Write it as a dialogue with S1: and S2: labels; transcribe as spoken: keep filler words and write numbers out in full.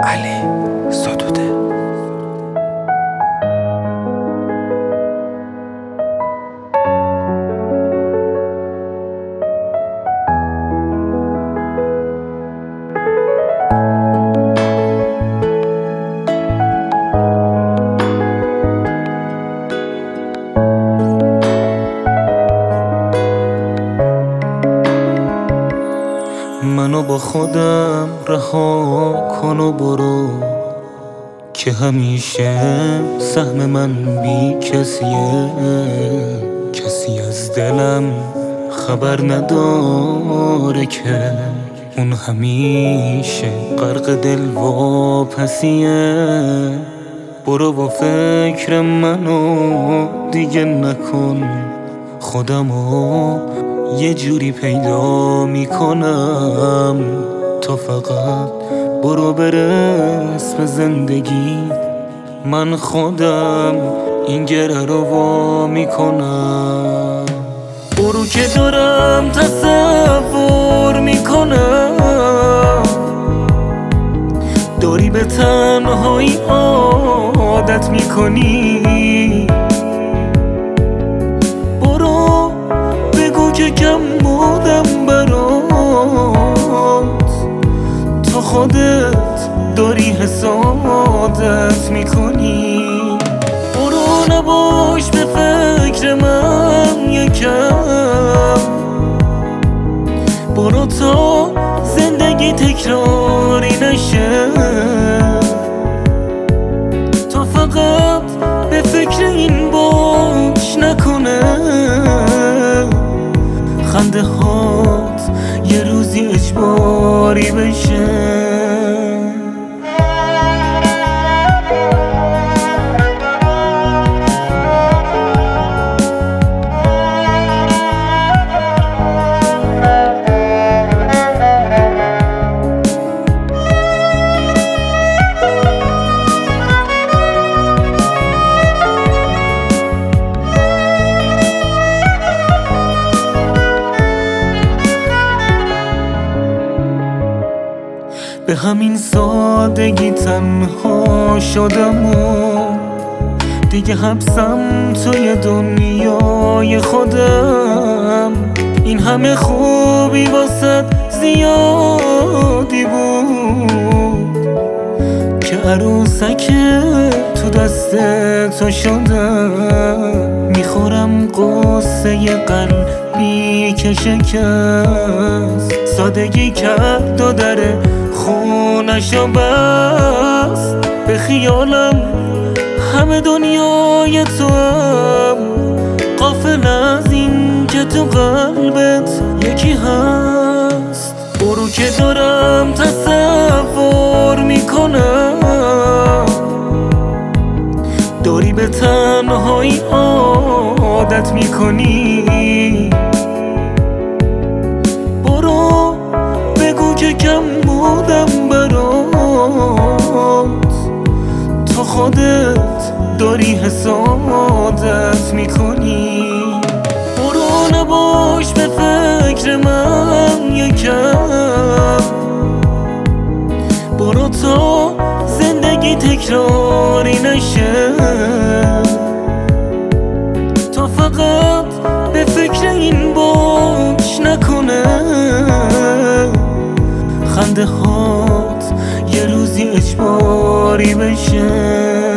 S1: علی ستوده.
S2: منو با خودم رها کن و برو، که همیشه سهم من بی کسیه. کسی از دلم خبر نداره که اون همیشه غرق دل واپسیه. برو با فکر منو دیگه نکن، خودمو یه جوری پیدا میکنم. تو فقط برو برس به زندگی، من خودم این گره رو وا میکنم. برو که دارم تصور میکنم، داری به تنهایی عادت میکنی. برو بگو که کم بودم برات، تو خودت داری حسادت میکنی. برو نباش به فکر من یکم، برو تا زندگی تکراری نشه. تو فقط به فکر این باش نکنه، خنده هات یه روزی اجباری بشه. به همین سادگی تنها شدم و دیگه حبسم توی دنیای خودم. این همه خوبی واسد زیادی بود که عروسک تو دست تو شدم. میخورم قصه قلبی که شکست، سادگی کرد و در خونشو بست. به خیالم همه دنیای تو هم، غافل از این که تو قلبت یکی هست. برو که دارم تصور میکنم، داری به تنهایی عادت میکنی. برو بگو که کم بودم برات، تو خودت داری حسادت میکنی. برو نباش به فکر من یکم، برو تا زندگی تکراری نشه. تو فقط به فکر این باش نکنه، خنده هات یه روزی اجباری بشه.